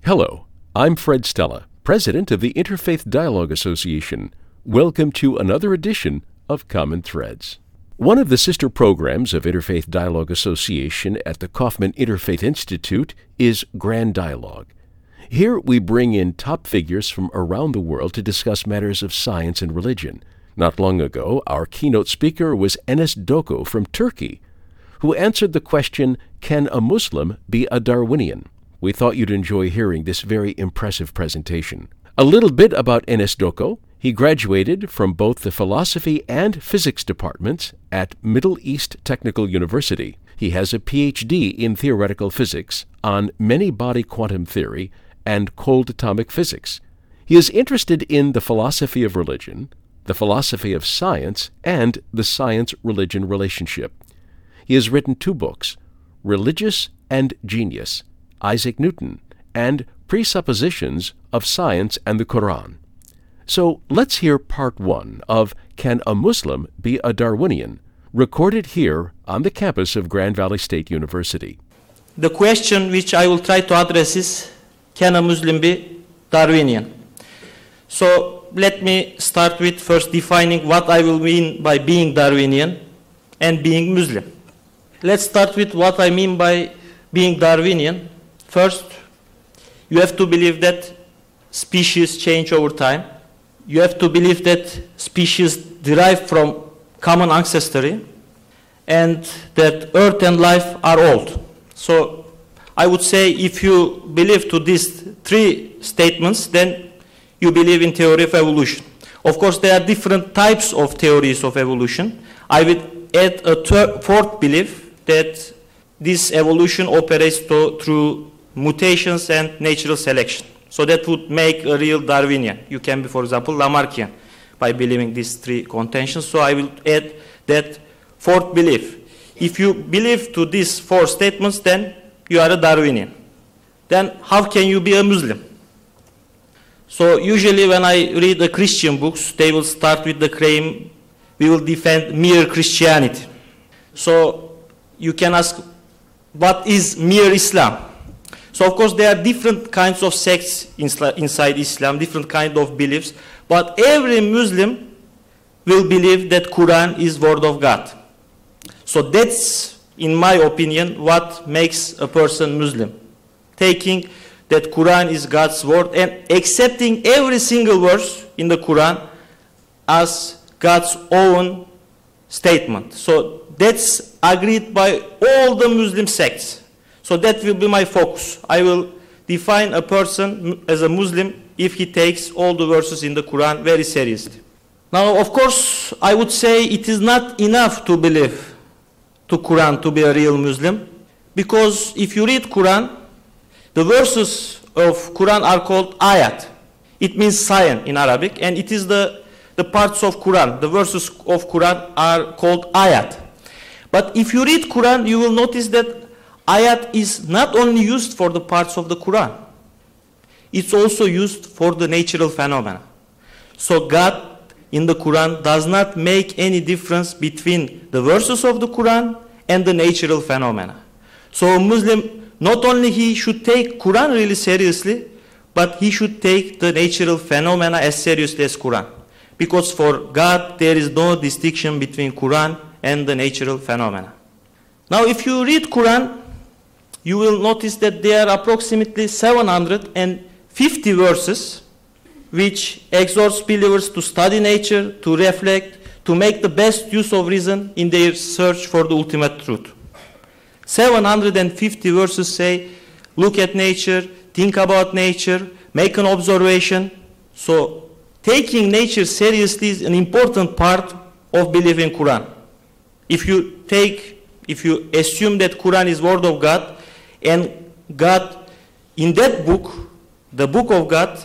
Hello, I'm Fred Stella, President of the Interfaith Dialogue Association. Welcome to another edition of Common Threads. One of the sister programs of Interfaith Dialogue Association at the Kaufman Interfaith Institute is Grand Dialogue. Here we bring in top figures from around the world to discuss matters of science and religion. Not long ago, our keynote speaker was Enes Doko from Turkey, who answered the question, can a Muslim be a Darwinian? We thought you'd enjoy hearing this very impressive presentation. A little bit about Enes Doko. He graduated from both the philosophy and physics departments at Middle East Technical University. He has a PhD in theoretical physics on many-body quantum theory and cold atomic physics. He is interested in the philosophy of religion, the philosophy of science, and the science-religion relationship. He has written 2 books, Religious and Genius, Isaac Newton, and Presuppositions of Science and the Quran. So let's hear part 1 of Can a Muslim be a Darwinian?, recorded here on the campus of Grand Valley State University. The question which I will try to address is, can a Muslim be Darwinian? So let me start with first defining what I will mean by being Darwinian and being Muslim. Let's start with what I mean by being Darwinian. First, you have to believe that species change over time. You have to believe that species derive from common ancestry and that Earth and life are old. So I would say if you believe to these 3 statements, then you believe in theory of evolution. Of course, there are different types of theories of evolution. I would add a 4th belief that this evolution operates through mutations and natural selection. So that would make a real Darwinian. You can be, for example, Lamarckian by believing these 3 contentions. So I will add that 4th belief. If you believe to these 4 statements, then you are a Darwinian. Then how can you be a Muslim? So usually when I read the Christian books, they will start with the claim, we will defend mere Christianity. So you can ask, what is mere Islam? So of course there are different kinds of sects inside Islam, different kind of beliefs, but every Muslim will believe that Quran is word of God. So that's, in my opinion, what makes a person Muslim. Taking that Quran is God's word and accepting every single verse in the Quran as God's own statement. So that's agreed by all the Muslim sects. So that will be my focus. I will define a person as a Muslim if he takes all the verses in the Quran very seriously. Now, of course, I would say it is not enough to believe to Quran to be a real Muslim, because if you read Quran, the verses of Quran are called ayat. It means sign in Arabic, and it is the parts of Quran. The verses of Quran are called ayat. But if you read Quran, you will notice that ayat is not only used for the parts of the Quran. It's also used for the natural phenomena. So God in the Quran does not make any difference between the verses of the Quran and the natural phenomena. So a Muslim, not only he should take Quran really seriously, but he should take the natural phenomena as seriously as Quran. Because for God there is no distinction between Quran and the natural phenomena. Now if you read Quran, you will notice that there are approximately 750 verses which exhorts believers to study nature, to reflect, to make the best use of reason in their search for the ultimate truth. 750 verses say, look at nature, think about nature, make an observation. So taking nature seriously is an important part of believing Quran. If you assume that Quran is word of God, and God, in that book, the book of God,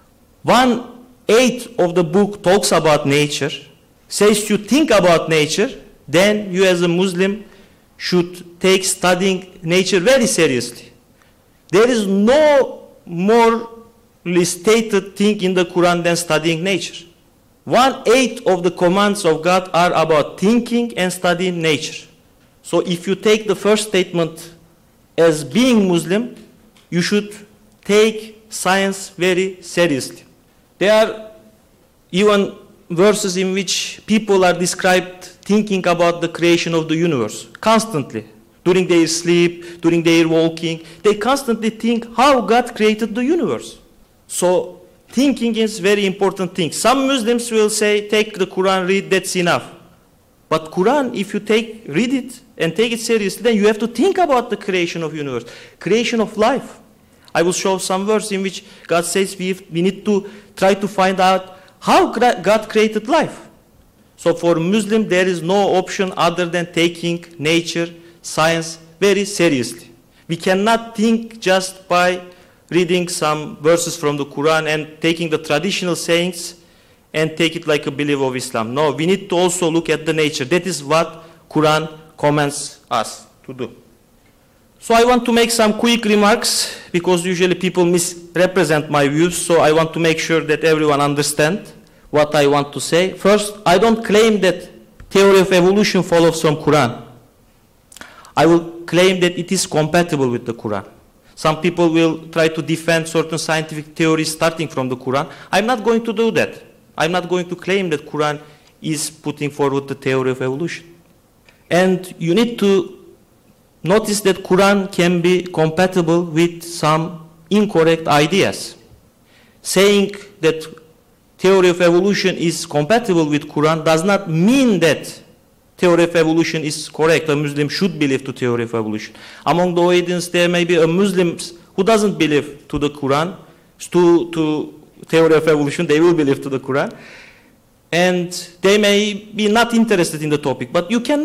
1/8 of the book talks about nature, says you think about nature, then you as a Muslim should take studying nature very seriously. There is no more stated thing in the Quran than studying nature. 1/8 of the commands of God are about thinking and studying nature. So if you take the first statement as being Muslim, you should take science very seriously. There are even verses in which people are described thinking about the creation of the universe constantly. During their sleep, during their walking, they constantly think how God created the universe. So thinking is a very important thing. Some Muslims will say, take the Quran, read, that's enough. But Quran, if you read it and take it seriously, then you have to think about the creation of universe, creation of life. I will show some verse in which God says we need to try to find out how God created life. So for Muslim, there is no option other than taking nature, science very seriously. We cannot think just by reading some verses from the Quran and taking the traditional sayings and take it like a belief of Islam. No, we need to also look at the nature. That is what Quran commands us to do. So I want to make some quick remarks because usually people misrepresent my views. So I want to make sure that everyone understands what I want to say. First, I don't claim that theory of evolution follows from Quran. I will claim that it is compatible with the Quran. Some people will try to defend certain scientific theories starting from the Quran. I'm not going to do that. I'm not going to claim that Quran is putting forward the theory of evolution. And you need to notice that Quran can be compatible with some incorrect ideas. Saying that theory of evolution is compatible with Quran does not mean that theory of evolution is correct. A Muslim should believe to theory of evolution. Among the audience, there may be a Muslim who doesn't believe to the Quran, to theory of evolution. They will believe to the Quran. And they may be not interested in the topic. But you can,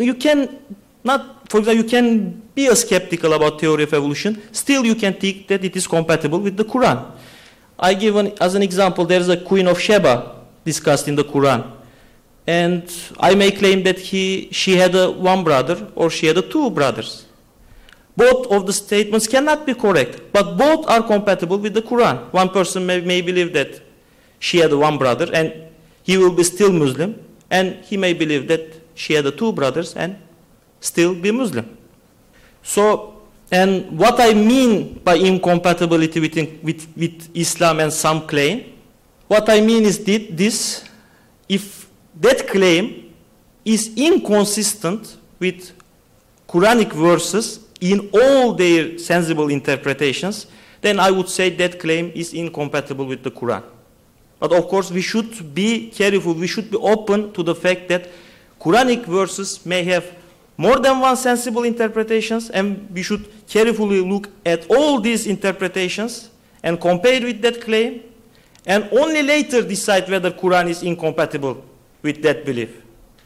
for example, you can be a skeptical about theory of evolution. Still, you can think that it is compatible with the Quran. I give as an example, there is a Queen of Sheba discussed in the Quran. And I may claim that she had one brother or she had two brothers. Both of the statements cannot be correct, but both are compatible with the Quran. One person may believe that she had one brother and he will be still Muslim, and he may believe that she had two brothers and still be Muslim. So, and what I mean by incompatibility with Islam and some claim, what I mean is this: if that claim is inconsistent with Quranic verses in all their sensible interpretations, then I would say that claim is incompatible with the Quran. But of course, we should be careful, we should be open to the fact that Quranic verses may have more than one sensible interpretations, and we should carefully look at all these interpretations and compare with that claim, and only later decide whether Quran is incompatible with that belief.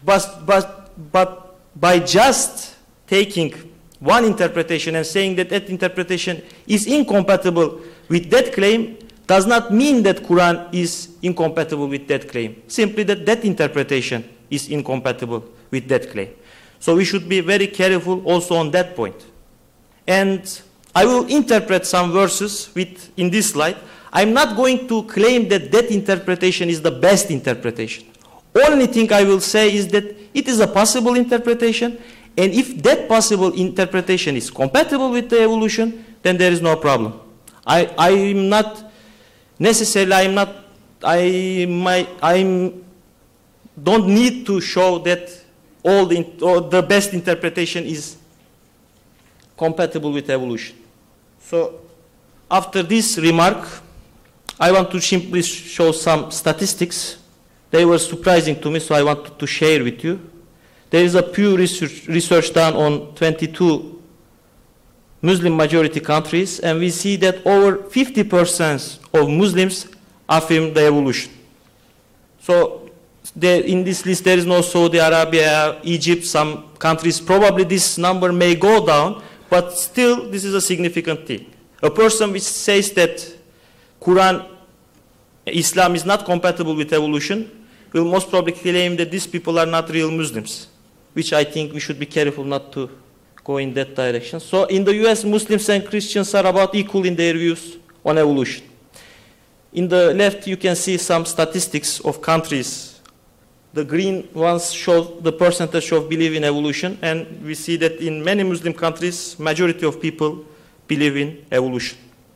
But by just taking one interpretation and saying that that interpretation is incompatible with that claim does not mean that Quran is incompatible with that claim. Simply that that interpretation is incompatible with that claim. So we should be very careful also on that point. And I will interpret some verses in this slide. I'm not going to claim that that interpretation is the best interpretation. Only thing I will say is that it is a possible interpretation, and if that possible interpretation is compatible with the evolution, then there is no problem. I'm not necessarily, I don't need to show that all the best interpretation is compatible with evolution. So after this remark, I want to simply show some statistics. They were surprising to me, so I wanted to share with you. There is a Pew research done on 22 Muslim majority countries, and we see that over 50% of Muslims affirm the evolution. So in this list there is no Saudi Arabia, Egypt, some countries. Probably this number may go down, but still this is a significant thing. A person which says that Islam is not compatible with evolution will most probably claim that these people are not real Muslims, which I think we should be careful not to go in that direction. So in the US, Muslims and Christians are about equal in their views on evolution. In the left, you can see some statistics of countries. The green ones show the percentage of belief in evolution, and we see that in many Muslim countries, majority of people believe in evolution.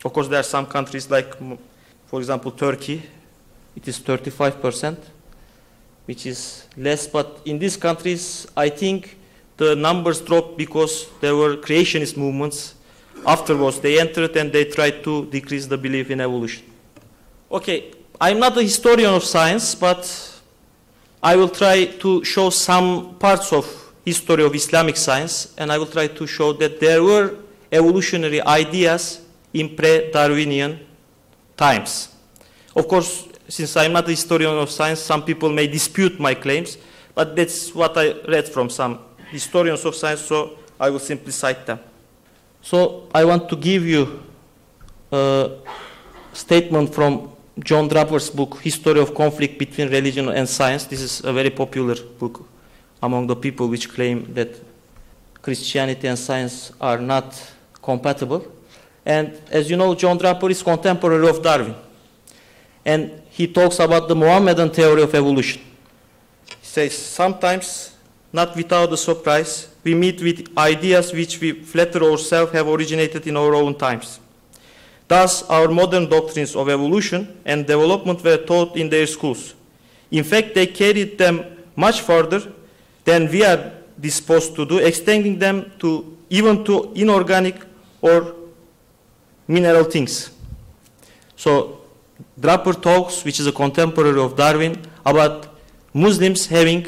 Of course, there are some countries like, for example, Turkey. It is 35%, which is less. But in these countries, I think the numbers dropped because there were creationist movements. Afterwards, they entered and they tried to decrease the belief in evolution. Okay, I'm not a historian of science, but I will try to show some parts of history of Islamic science, and I will try to show that there were evolutionary ideas in pre-Darwinian times. Of course, since I'm not a historian of science, some people may dispute my claims, but that's what I read from some historians of science, so I will simply cite them. So I want to give you a statement from John Draper's book, History of Conflict Between Religion and Science. This is a very popular book among the people which claim that Christianity and science are not compatible. And as you know, John Draper is contemporary of Darwin. And he talks about the Mohammedan theory of evolution. He says, sometimes, not without a surprise, we meet with ideas which we flatter ourselves have originated in our own times. Thus, our modern doctrines of evolution and development were taught in their schools. In fact, they carried them much further than we are disposed to do, extending them to even to inorganic or mineral things. So, Draper talks, which is a contemporary of Darwin, about Muslims having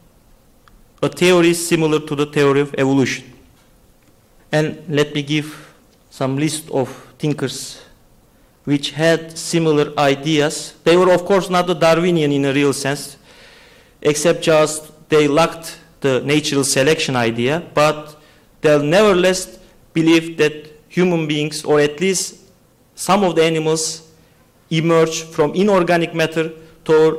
a theory similar to the theory of evolution. And let me give some list of thinkers which had similar ideas. They were, of course, not a Darwinian in a real sense, except just they lacked the natural selection idea, but they'll nevertheless believe that human beings, or at least some of the animals, emerge from inorganic matter toward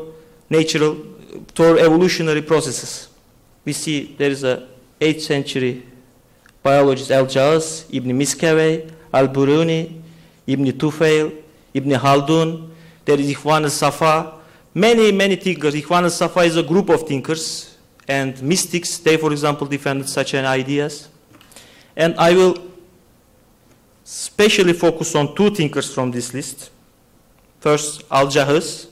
evolutionary processes. We see there is a 8th century biologist Al-Jaz, Ibn Miskawayh, Al-Biruni, Ibn Tufail, Ibn Khaldun, there is Ikhwan al-Safa, many thinkers. Ikhwan al-Safa is a group of thinkers and mystics. They, for example, defended such an ideas. And I will specially focus on two thinkers from this list. First, Al-Jaz,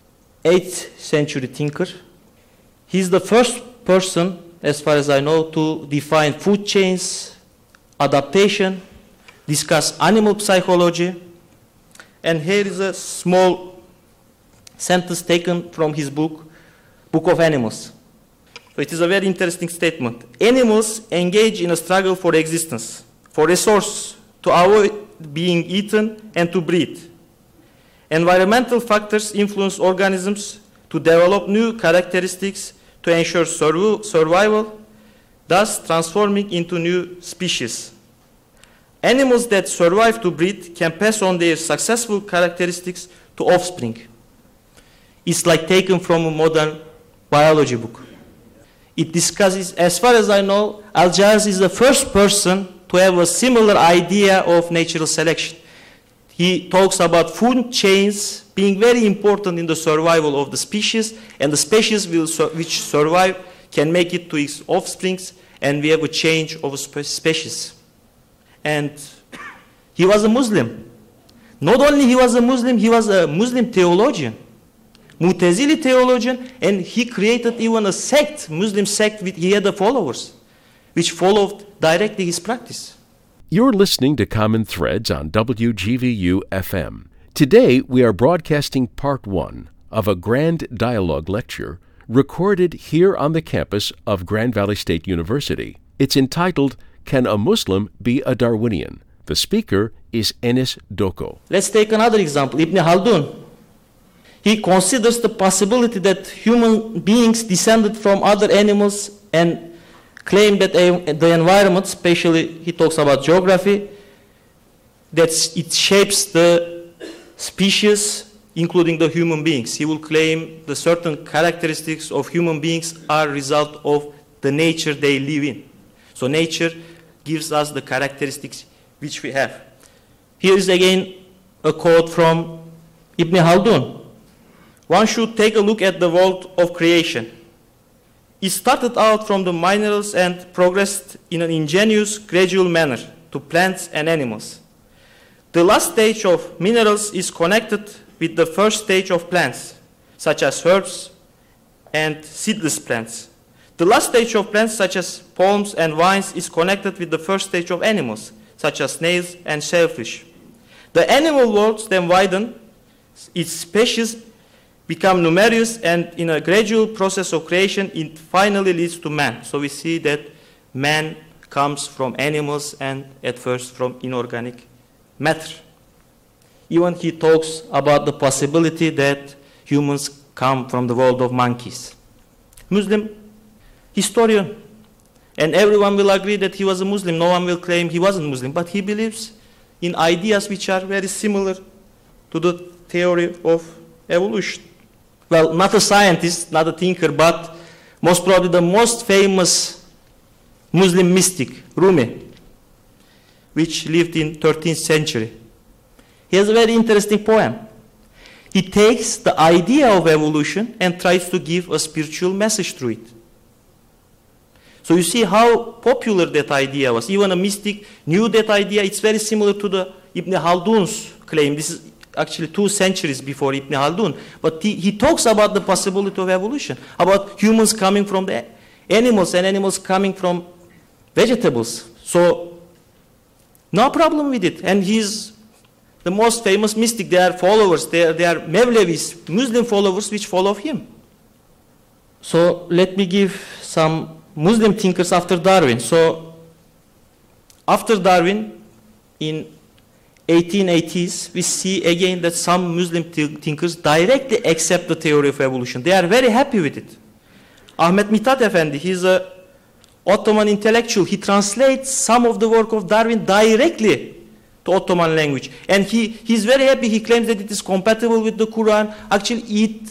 8th century thinker. He's the first person, as far as I know, to define food chains, adaptation, discuss animal psychology. And here is a small sentence taken from his book, Book of Animals. So it is a very interesting statement. Animals engage in a struggle for existence, for resource, to avoid being eaten and to breed. Environmental factors influence organisms to develop new characteristics to ensure survival, thus transforming into new species. Animals that survive to breed can pass on their successful characteristics to offspring. It's like taken from a modern biology book. It discusses, as far as I know, Al-Jaz is the first person to have a similar idea of natural selection. He talks about food chains being very important in the survival of the species, and the species which survive can make it to its offsprings, and we have a change of a species. And he was a Muslim. Not only he was a Muslim theologian, Mu'tazili theologian, and he created even a sect, Muslim sect, he had the followers, which followed directly his practice. You're listening to Common Threads on WGVU FM. Today, we are broadcasting part 1 of a Grand Dialogue lecture recorded here on the campus of Grand Valley State University. It's entitled, Can a Muslim Be a Darwinian? The speaker is Enes Doko. Let's take another example, Ibn Khaldun. He considers the possibility that human beings descended from other animals and claim that the environment, especially he talks about geography, that it shapes the species, including the human beings. He will claim the certain characteristics of human beings are a result of the nature they live in. So nature gives us the characteristics which we have. Here is again a quote from Ibn Khaldun. One should take a look at the world of creation. It started out from the minerals and progressed in an ingenious, gradual manner to plants and animals. The last stage of minerals is connected with the first stage of plants, such as herbs and seedless plants. The last stage of plants, such as palms and vines, is connected with the first stage of animals, such as snails and shellfish. The animal world then widens, its species become numerous, and in a gradual process of creation, it finally leads to man. So we see that man comes from animals and at first from inorganic matter. Even he talks about the possibility that humans come from the world of monkeys. Muslim historian, and everyone will agree that he was a Muslim. No one will claim he wasn't Muslim, but he believes in ideas which are very similar to the theory of evolution. Well, not a scientist, not a thinker, but most probably the most famous Muslim mystic, Rumi, which lived in 13th century. He has a very interesting poem. He takes the idea of evolution and tries to give a spiritual message through it. So you see how popular that idea was. Even a mystic knew that idea. It's very similar to the Ibn Khaldun's claim. This is actually 2 centuries before Ibn Khaldun. But he talks about the possibility of evolution, about humans coming from the animals and animals coming from vegetables. So no problem with it. And he's the most famous mystic. They are followers. They are Mevlevis, Muslim followers which follow him. So let me give some Muslim thinkers after Darwin. So after Darwin, in 1880s, we see again that some Muslim thinkers directly accept the theory of evolution. They are very happy with it. Ahmet Mithat Efendi, he's an Ottoman intellectual. He translates some of the work of Darwin directly to Ottoman language. And he's very happy. He claims that it is compatible with the Quran. Actually,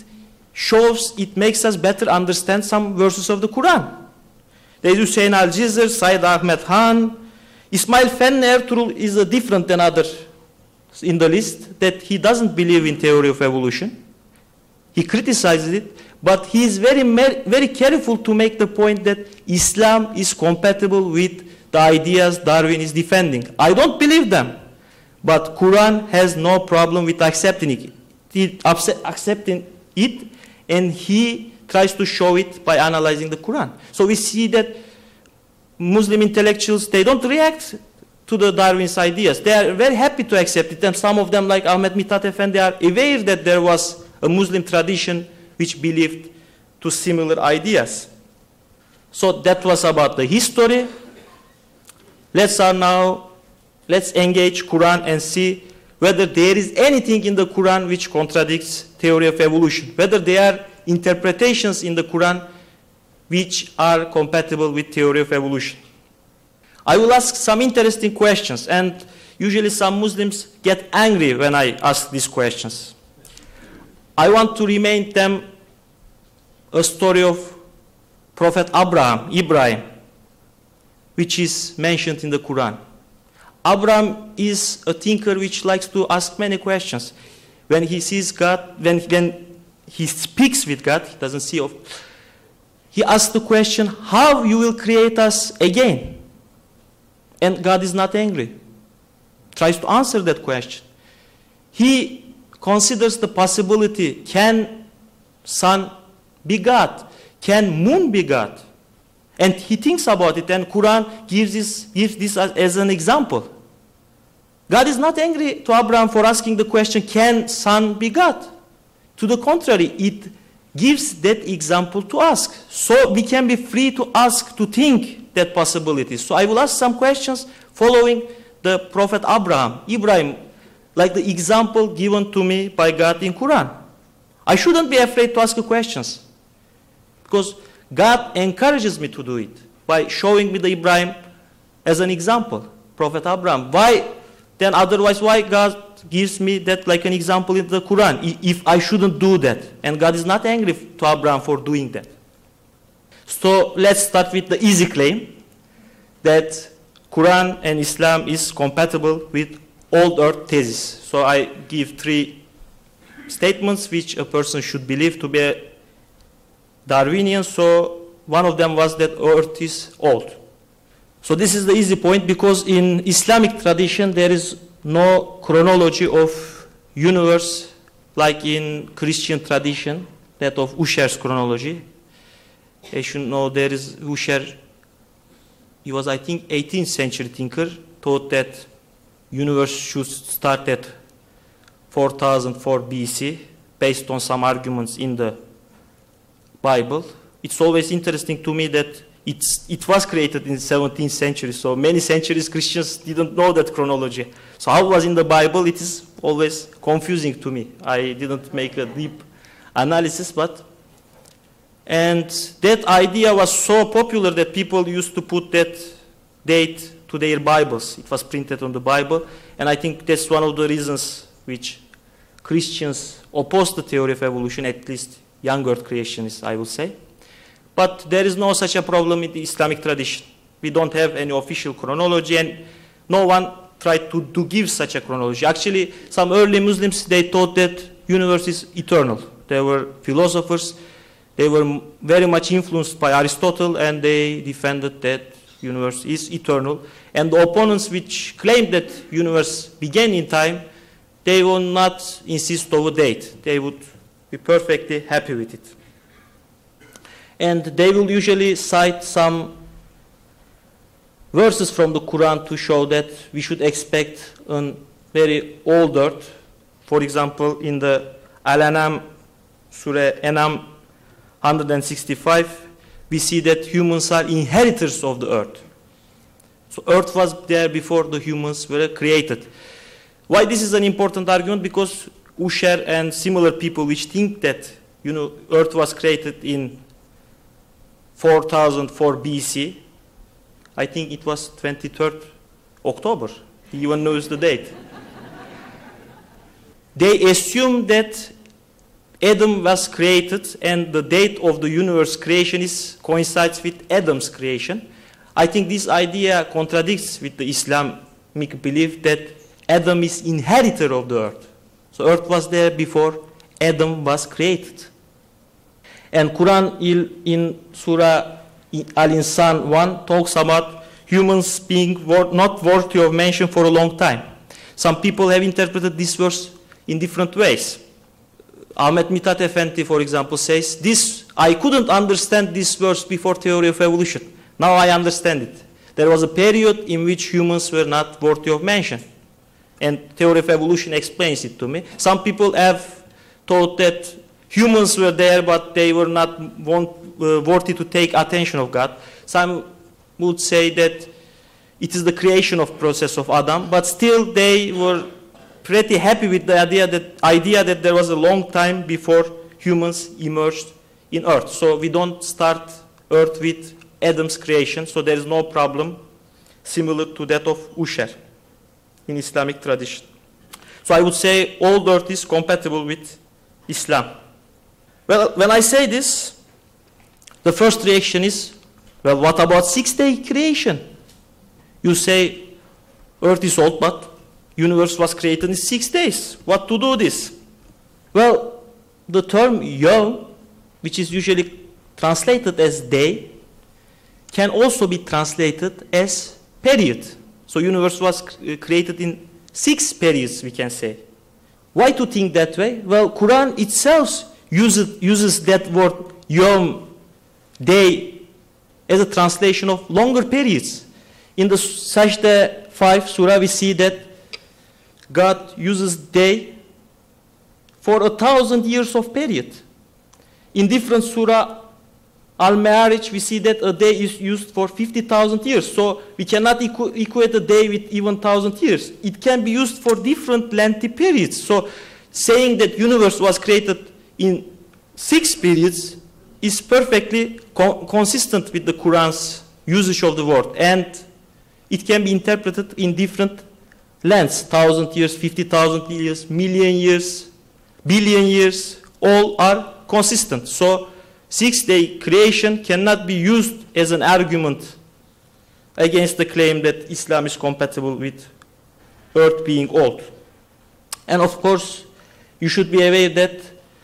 it makes us better understand some verses of the Quran. There is Hüseyin Al-Cizr, Said Ahmed Han. Ismail Fenn Ertuğrul is different than others in the list, that he doesn't believe in theory of evolution. He criticizes it, but he is very careful to make the point that Islam is compatible with the ideas Darwin is defending. I don't believe them, but Quran has no problem with accepting it, and he tries to show it by analyzing the Quran. So we see that Muslim intellectuals, they don't react to the Darwin's ideas. They are very happy to accept it. And some of them, like Ahmet Mithat Efendi, are aware that there was a Muslim tradition which believed to similar ideas. So that was about the history. Let's engage Quran and see whether there is anything in the Quran which contradicts theory of evolution, whether there are interpretations in the Quran which are compatible with theory of evolution. I will ask some interesting questions, and usually some Muslims get angry when I ask these questions. I want to remind them a story of Prophet Ibrahim, which is mentioned in the Quran. Abraham is a thinker which likes to ask many questions. When he sees God, when he speaks with God, he doesn't see of. He asks the question, how you will create us again? And God is not angry. Tries to answer that question. He considers the possibility, can sun be God? Can moon be God? And he thinks about it, and Quran gives this as an example. God is not angry to Abraham for asking the question, can sun be God? To the contrary, it gives that example to ask. So we can be free to ask, to think that possibility. So I will ask some questions following the Prophet Ibrahim, like the example given to me by God in Quran. I shouldn't be afraid to ask questions, because God encourages me to do it by showing me the Ibrahim as an example, Prophet Abraham. Why then otherwise, why God gives me that like an example in the Quran, if I shouldn't do that? And God is not angry to Abraham for doing that. So let's start with the easy claim that Quran and Islam is compatible with old earth thesis. So I give 3 statements which a person should believe to be Darwinian. So one of them was that earth is old. So this is the easy point, because in Islamic tradition there is no chronology of universe like in Christian tradition, that of Usher's chronology. As you know, there is Usher. He was, I think, 18th century thinker, thought that universe should start at 4004 BC, based on some arguments in the Bible. It's always interesting to me that it was created in the 17th century, so many centuries Christians didn't know that chronology. So how it was in the Bible, it is always confusing to me. I didn't make a deep analysis, and that idea was so popular that people used to put that date to their Bibles. It was printed on the Bible, and I think that's one of the reasons which Christians oppose the theory of evolution, at least young earth creationists, I would say. But there is no such a problem in the Islamic tradition. We don't have any official chronology, and no one tried to give such a chronology. Actually, some early Muslims, they thought that universe is eternal. They were philosophers. They were very much influenced by Aristotle, and they defended that universe is eternal. And the opponents which claimed that universe began in time, they will not insist on a date. They would be perfectly happy with it. And they will usually cite some verses from the Quran to show that we should expect a very old earth. For example, in the Al-An'am, Surah An'am 165, we see that humans are inheritors of the earth. So earth was there before the humans were created. Why this is an important argument? Because Usher and similar people which think that earth was created in 4004 BC, I think it was 23rd October. He even knows the date. They assume that Adam was created and the date of the universe creation coincides with Adam's creation. I think this idea contradicts with the Islamic belief that Adam is inheritor of the earth. So earth was there before Adam was created. And Quran in Surah Al-Insan 1 talks about humans being not worthy of mention for a long time. Some people have interpreted this verse in different ways. Ahmet Mithat Efendi, for example, says, I couldn't understand this verse before theory of evolution. Now I understand it. There was a period in which humans were not worthy of mention. And theory of evolution explains it to me. Some people have thought that humans were there, but they were not worthy to take attention of God. Some would say that it is the creation of process of Adam, but still they were pretty happy with the idea that there was a long time before humans emerged in earth. So we don't start earth with Adam's creation, so there is no problem similar to that of Usher in Islamic tradition. So I would say old earth is compatible with Islam. Well, when I say this, the first reaction is, well, what about 6-day creation? You say, earth is old, but universe was created in 6 days. What to do this? Well, the term yom, which is usually translated as day, can also be translated as period. So universe was created in 6 periods, we can say. Why to think that way? Well, Quran itself uses that word yom, day, as a translation of longer periods. In the Sajda 5 surah, we see that God uses day for 1,000 years of period. In different surah, Al-Ma'arij, we see that a day is used for 50,000 years. So we cannot equate a day with even 1,000 years. It can be used for different lengthy periods. So saying that universe was created in 6 periods is perfectly consistent with the Quran's usage of the word. And it can be interpreted in different lengths, 1,000 years, 50,000 years, million years, billion years, all are consistent. So 6-day creation cannot be used as an argument against the claim that Islam is compatible with earth being old. And of course, you should be aware that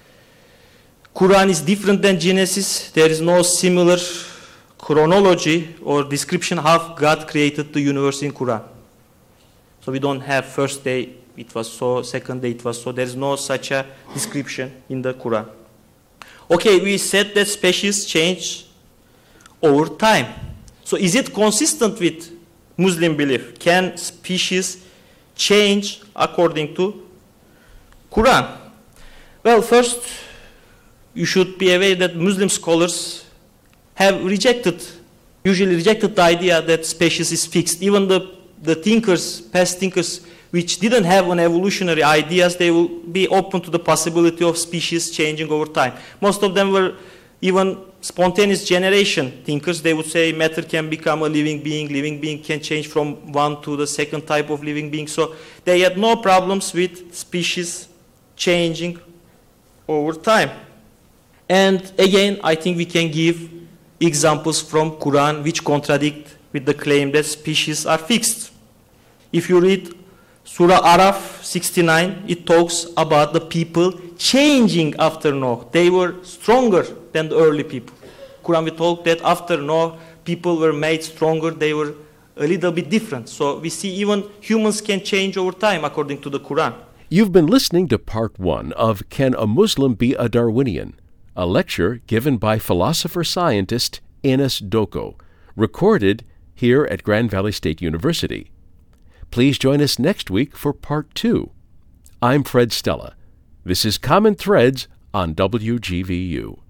Quran is different than Genesis. There is no similar chronology or description how God created the universe in Quran. So we don't have first day it was so, second day it was so. There is no such a description in the Quran. Okay, we said that species change over time. So is it consistent with Muslim belief? Can species change according to Quran? Well, first, you should be aware that Muslim scholars have usually rejected the idea that species is fixed. Even the thinkers, past thinkers, which didn't have an evolutionary ideas, they will be open to the possibility of species changing over time. Most of them were even spontaneous generation thinkers. They would say matter can become a living being can change from one to the second type of living being. So they had no problems with species changing over time. And again, I think we can give examples from Quran which contradict with the claim that species are fixed. If you read Surah Araf 69, it talks about the people changing after Noah. They were stronger than the early people. Quran, we talk that after Noah, people were made stronger. They were a little bit different. So we see even humans can change over time according to the Quran. You've been listening to Part 1 of Can a Muslim Be a Darwinian? A lecture given by philosopher-scientist Enes Doko, recorded here at Grand Valley State University. Please join us next week for Part 2. I'm Fred Stella. This is Common Threads on WGVU.